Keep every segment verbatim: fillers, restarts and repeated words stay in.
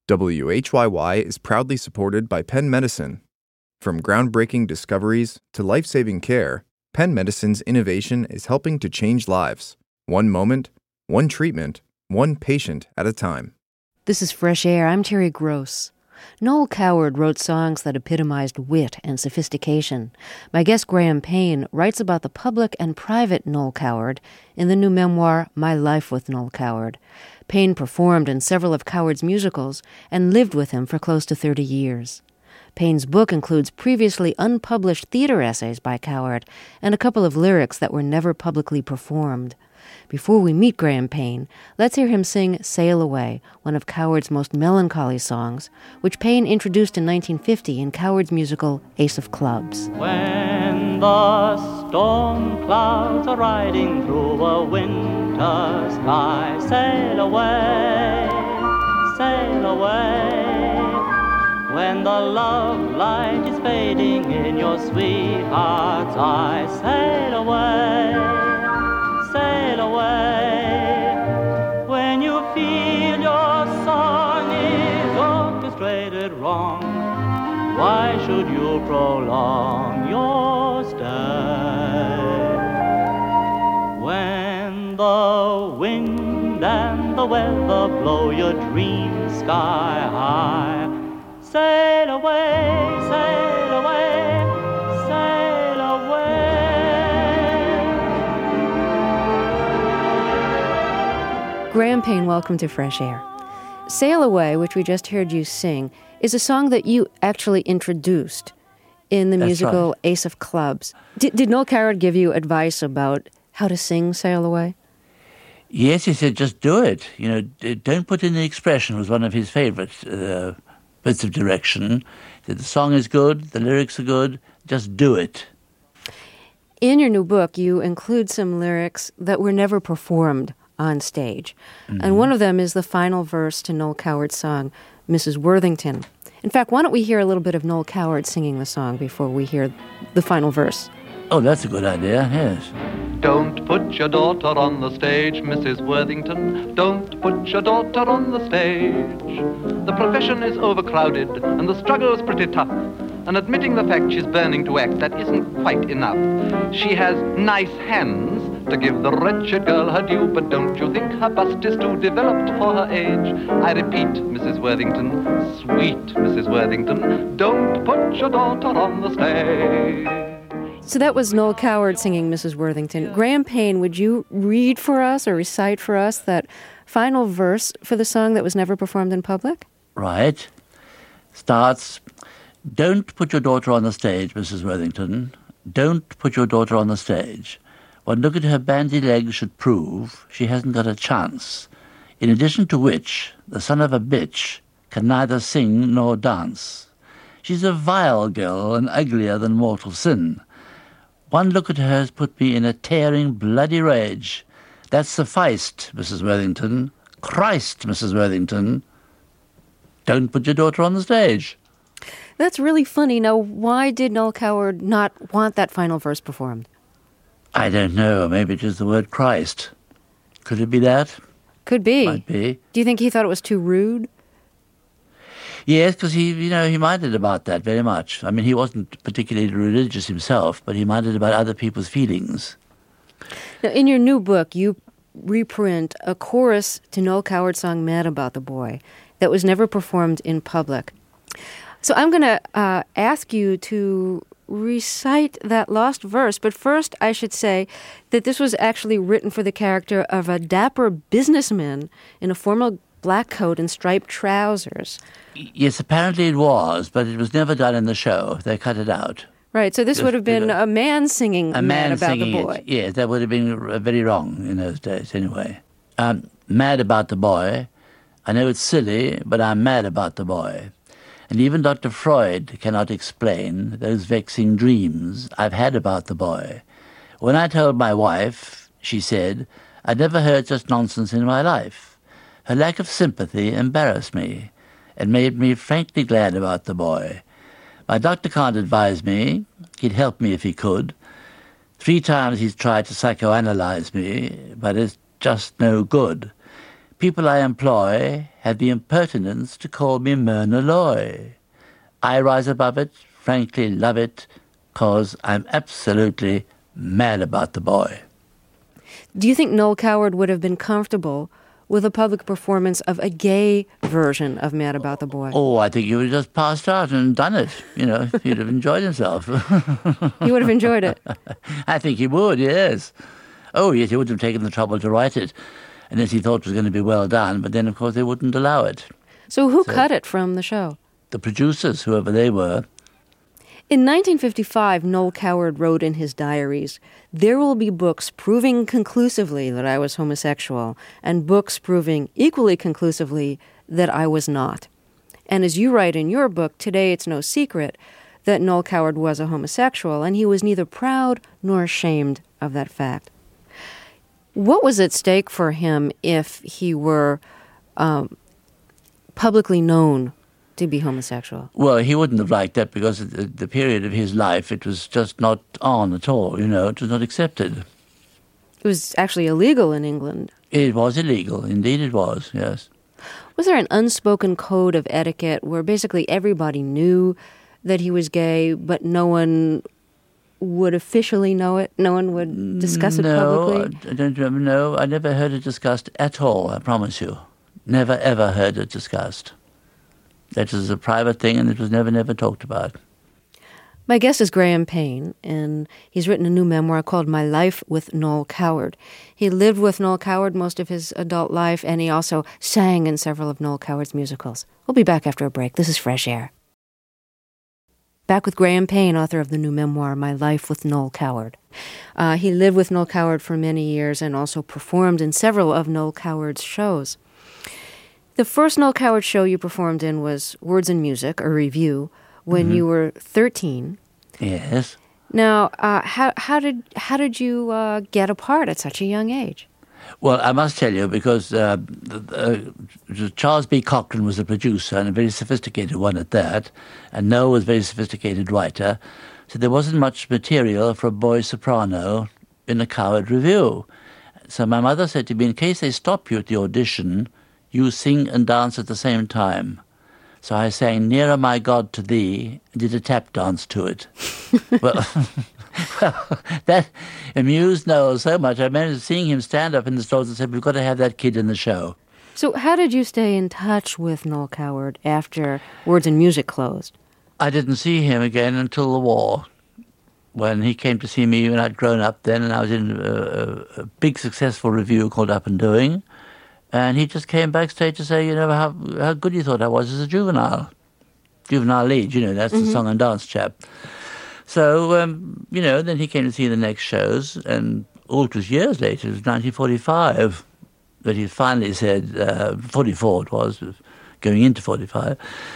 W H Y Y is proudly supported by Penn Medicine. From groundbreaking discoveries to life-saving care, Penn Medicine's innovation is helping to change lives, one moment, one treatment, one patient at a time. This is Fresh Air. I'm Terry Gross. Noel Coward wrote songs that epitomized wit and sophistication. My guest Graham Payne writes about the public and private Noel Coward in the new memoir, My Life with Noel Coward. Payne performed in several of Coward's musicals and lived with him for close to thirty years. Payne's book includes previously unpublished theater essays by Coward and a couple of lyrics that were never publicly performed. Before we meet Graham Payne, let's hear him sing Sail Away, one of Coward's most melancholy songs, which Payne introduced in nineteen fifty in Coward's musical Ace of Clubs. When the storm clouds are riding through a winter sky, sail away, sail away. When the love light is fading in your sweetheart's eyes, sail away, sail away. When you feel your song is orchestrated wrong, why should you prolong your stay? When the wind and the weather blow your dreams sky high, sail away, sail away, sail away. Graham Payne, welcome to Fresh Air. Sail Away, which we just heard you sing, is a song that you actually introduced in the That's musical right. Ace of Clubs. Did, did Noel Coward give you advice about how to sing Sail Away? Yes, he said, just do it. You know, d- don't put in the expression. It was one of his favorite uh, bits of direction. That the song is good, the lyrics are good, just do it. In your new book, you include some lyrics that were never performed on stage. Mm-hmm. And one of them is the final verse to Noel Coward's song, Missus Worthington. In fact, why don't we hear a little bit of Noel Coward singing the song before we hear the final verse? Oh, that's a good idea, yes. Don't put your daughter on the stage, Missus Worthington. Don't put your daughter on the stage. The profession is overcrowded and the struggle's pretty tough. And admitting the fact she's burning to act, that isn't quite enough. She has nice hands to give the wretched girl her due, but don't you think her bust is too developed for her age? I repeat, Missus Worthington, sweet Missus Worthington, don't put your daughter on the stage. So that was Noel Coward singing Missus Worthington. Graham Payne, would you read for us or recite for us that final verse for the song that was never performed in public? Right. Starts, don't put your daughter on the stage, Missus Worthington. Don't put your daughter on the stage. One look at her bandy legs should prove she hasn't got a chance. In addition to which, the son of a bitch can neither sing nor dance. She's a vile girl and uglier than mortal sin. One look at her has put me in a tearing, bloody rage. That sufficed, Missus Worthington. Christ, Missus Worthington. Don't put your daughter on the stage. That's really funny. Now, why did Noel Coward not want that final verse performed? I don't know. Maybe it is the word Christ. Could it be that? Could be. Might be. Do you think he thought it was too rude? Yes, because he, you know, he minded about that very much. I mean, he wasn't particularly religious himself, but he minded about other people's feelings. Now, in your new book, you reprint a chorus to Noel Coward's song Mad About the Boy that was never performed in public. So I'm going to uh, ask you to recite that lost verse, but first I should say that this was actually written for the character of a dapper businessman in a formal black coat and striped trousers. Yes, apparently it was, but it was never done in the show. They cut it out. Right, so this Just would have been a man singing a Mad man About singing the Boy. It. Yes, that would have been very wrong in those days anyway. I'm mad about the boy. I know it's silly, but I'm mad about the boy. And even Doctor Freud cannot explain those vexing dreams I've had about the boy. When I told my wife, she said, I'd never heard such nonsense in my life. Her lack of sympathy embarrassed me and made me frankly glad about the boy. My doctor can't advise me. He'd help me if he could. Three times he's tried to psychoanalyze me, but it's just no good. people I employ had the impertinence to call me Myrna Loy. I rise above it, frankly love it, cause I'm absolutely mad about the boy. Do you think Noel Coward would have been comfortable with a public performance of a gay version of Mad About the Boy? Oh, I think he would have just passed out and done it. You know, he'd have enjoyed himself. He would have enjoyed it. I think he would, yes. Oh, yes, he wouldn't have taken the trouble to write it unless he thought it was going to be well done, but then, of course, they wouldn't allow it. So who So- cut it from the show? The producers, whoever they were. In nineteen fifty-five, Noel Coward wrote in his diaries, "There will be books proving conclusively that I was homosexual, and books proving equally conclusively that I was not." And as you write in your book, today it's no secret that Noel Coward was a homosexual, and he was neither proud nor ashamed of that fact. What was at stake for him if he were um, publicly known to be homosexual? Well, he wouldn't have liked that because at the, the period of his life, it was just not on at all, you know, it was not accepted. It was actually illegal in England. It was illegal, indeed it was, yes. Was there an unspoken code of etiquette where basically everybody knew that he was gay, but no one would officially know it? No one would discuss it no, publicly? I don't remember, no, I never heard it discussed at all, I promise you. Never, ever heard it discussed. That was a private thing and it was never, never talked about. My guest is Graham Payne, and he's written a new memoir called My Life with Noel Coward. He lived with Noel Coward most of his adult life, and he also sang in several of Noel Coward's musicals. We'll be back after a break. This is Fresh Air. Back with Graham Payne, author of the new memoir, My Life with Noel Coward. Uh, he lived with Noel Coward for many years and also performed in several of Noel Coward's shows. The first Noel Coward show you performed in was Words and Music, a review, when mm-hmm. you were thirteen. Yes. Now, uh, how how did how did you uh, get a part at such a young age? Well, I must tell you, because uh, uh, Charles B. Cochran was the producer, and a very sophisticated one at that, and Noel was a very sophisticated writer, so there wasn't much material for a boy soprano in a Coward review. So my mother said to me, in case they stop you at the audition, you sing and dance at the same time. So I sang Nearer My God to Thee and did a tap dance to it. well, well, that amused Noel so much. I remember seeing him stand up in the stalls and said, we've got to have that kid in the show. So how did you stay in touch with Noel Coward after Words and Music closed? I didn't see him again until the war, when he came to see me when I'd grown up then, and I was in a, a big successful review called Up and Doing. And he just came backstage to say, you know, how how good he thought I was as a juvenile. Juvenile lead, you know, that's mm-hmm. the song and dance chap. So, um, you know, then he came to see the next shows, and all it was years later, it was nineteen forty-five, that he finally said, uh, forty-four it was, going into forty-five,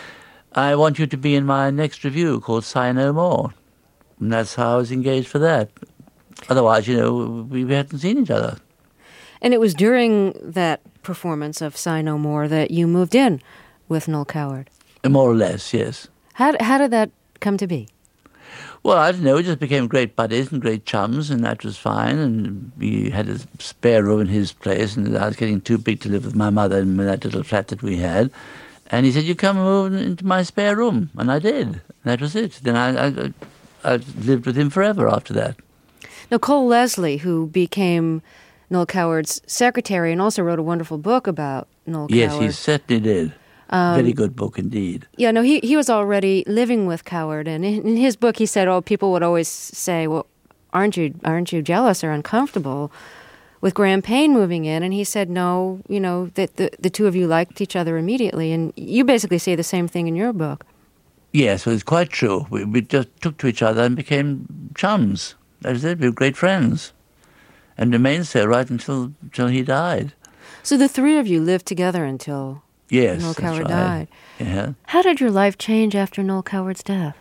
I want you to be in my next review called Sigh No More. And that's how I was engaged for that. Otherwise, you know, we, we hadn't seen each other. And it was during that performance of Sigh No More that you moved in with Noel Coward. More or less, yes. How how did that come to be? Well, I don't know. We just became great buddies and great chums, and that was fine. And we had a spare room in his place, and I was getting too big to live with my mother in that little flat that we had. And he said, you come and move into my spare room. And I did. And that was it. Then I, I, I lived with him forever after that. Now, Cole Leslie, who became Noel Coward's secretary and also wrote a wonderful book about Noel yes, Coward. Yes, he certainly did. Um, Very good book indeed. Yeah, no, he, he was already living with Coward, and in, in his book he said, oh, people would always say, well, aren't you aren't you jealous or uncomfortable with Graham Payne moving in? And he said, no, you know, that the, the two of you liked each other immediately, and you basically say the same thing in your book. Yes, well, it's quite true. We, we just took to each other and became chums. That is it, we were great friends. And remained so right until until he died. So the three of you lived together until yes, Noel Coward right. died. Yeah. How did your life change after Noel Coward's death?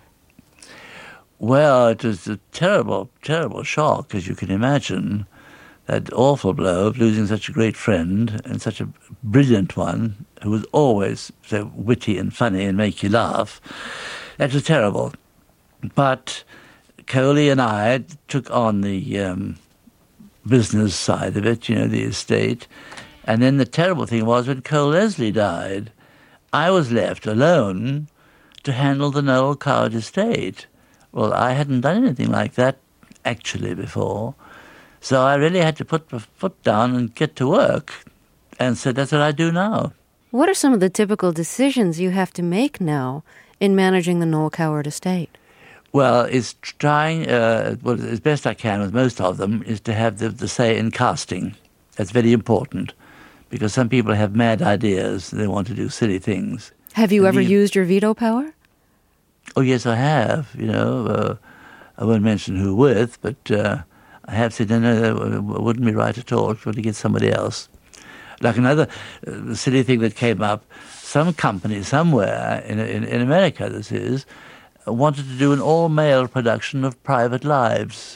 Well, it was a terrible, terrible shock, as you can imagine. That awful blow of losing such a great friend and such a brilliant one who was always so witty and funny and make you laugh. That was terrible. But Coley and I took on the um, business side of it, you know, the estate, And then the terrible thing was when Cole Leslie died, I was left alone to handle the Noel Coward estate. Well, I hadn't done anything like that actually before. So I really had to put my foot down and get to work. And so that's what I do now. What are some of the typical decisions you have to make now in managing the Noel Coward estate? Well, it's trying, uh, well, as best I can with most of them, is to have the, the say in casting. That's very important, because some people have mad ideas. They want to do silly things. Have you And ever the- used your veto power? Oh, yes, I have. You know, uh, I won't mention who with, but uh, I have said, no, no, that wouldn't be right at all. Try to get somebody else. Like another uh, silly thing that came up, some company somewhere in, in, in America, this is, wanted to do an all-male production of Private Lives.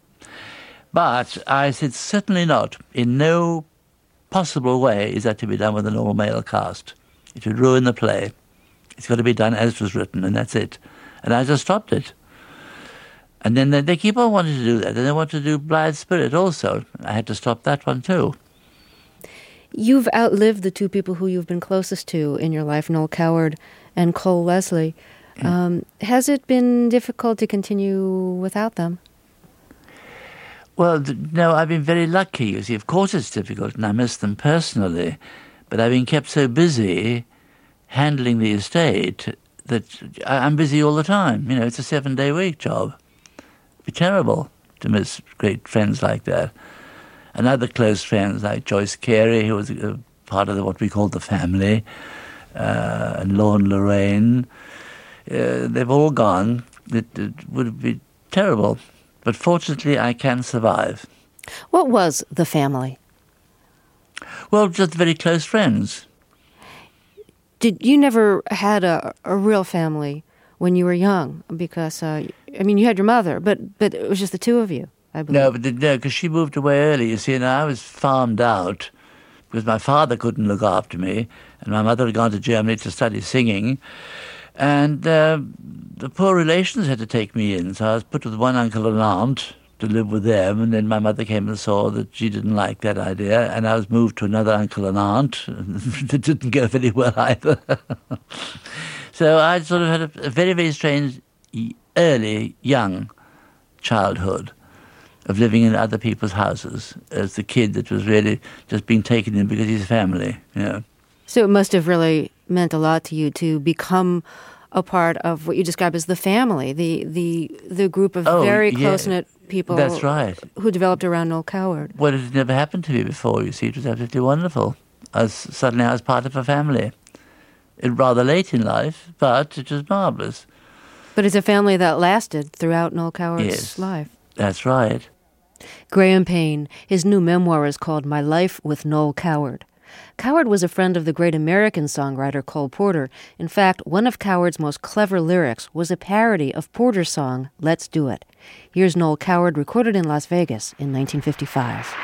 But I said, certainly not. In no possible way is that to be done with an all-male cast. It would ruin the play. It's got to be done as it was written, and that's it. And I just stopped it. And then they, they keep on wanting to do that. And they want to do Blithe Spirit also. I had to stop that one too. You've outlived the two people who you've been closest to in your life, Noel Coward and Cole Leslie. Um, has it been difficult to continue without them? Well, th- no, I've been very lucky. You see, of course it's difficult, and I miss them personally. But I've been kept so busy handling the estate that I- I'm busy all the time. You know, it's a seven-day week job. It'd be terrible to miss great friends like that. And other close friends like Joyce Carey, who was a, a part of the, what we call the family, uh, and Lorne Lorraine. Uh, they've all gone. It, it would be terrible. But fortunately, I can survive. What was the family? Well, just very close friends. Did you never had a, a real family when you were young? Because, uh, I mean, you had your mother, but, but it was just the two of you, I believe. No, but the- no, because she moved away early, you see, and I was farmed out because my father couldn't look after me, and my mother had gone to Germany to study singing, and uh, the poor relations had to take me in, so I was put with one uncle and aunt to live with them, and then my mother came and saw that she didn't like that idea, and I was moved to another uncle and aunt. That didn't go very well either. So I sort of had a, a very, very strange, y- early, young childhood of living in other people's houses as the kid that was really just being taken in because he's family, you know. So it must have really meant a lot to you to become a part of what you describe as the family, the the, the group of Oh, very yeah. close-knit people That's right. who developed around Noel Coward. Well, it had never happened to me before, you see. It was absolutely wonderful. I was, suddenly I was part of a family. It rather late in life, but it was marvellous. But it's a family that lasted throughout Noel Coward's Yes. life. That's right. Graham Payne, his new memoir is called My Life with Noel Coward. Coward was a friend of the great American songwriter Cole Porter. In fact, one of Coward's most clever lyrics was a parody of Porter's song, Let's Do It. Here's Noel Coward, recorded in Las Vegas in nineteen fifty-five.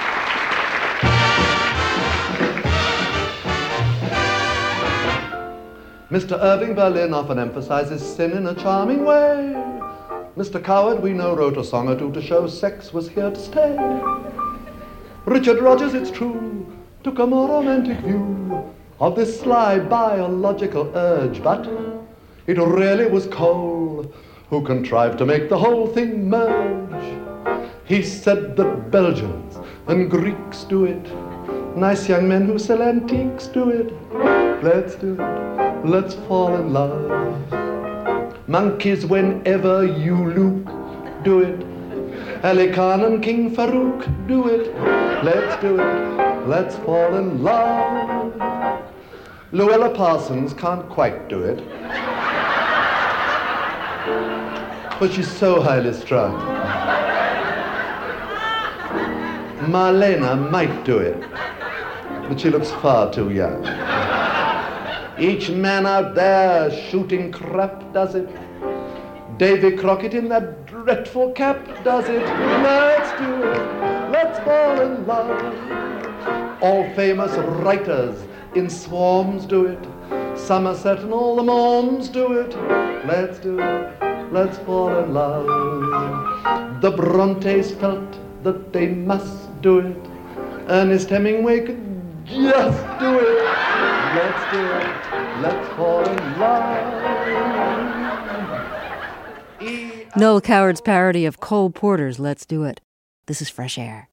Mister Irving Berlin often emphasizes sin in a charming way. Mister Coward, we know, wrote a song or two to show sex was here to stay. Richard Rogers, it's true, took a more romantic view of this sly biological urge, but it really was Cole who contrived to make the whole thing merge. He said that Belgians and Greeks do it, nice young men who sell antiques do it. Let's do it, let's fall in love. Monkeys whenever you look, do it. Ali Khan and King Farouk, do it. Let's do it, let's fall in love. Luella Parsons can't quite do it, but she's so highly strung. Marlena might do it, but she looks far too young. Each man out there shooting crap does it. Davy Crockett in that dreadful cap does it. Let's do it, let's fall in love. All famous writers in swarms do it. Somerset and all the Morms do it. Let's do it, let's fall in love. The Brontes felt that they must do it. Ernest Hemingway could Just do it. Let's do it. Let's fall in love. Noel Coward's parody of Cole Porter's Let's Do It. This is Fresh Air.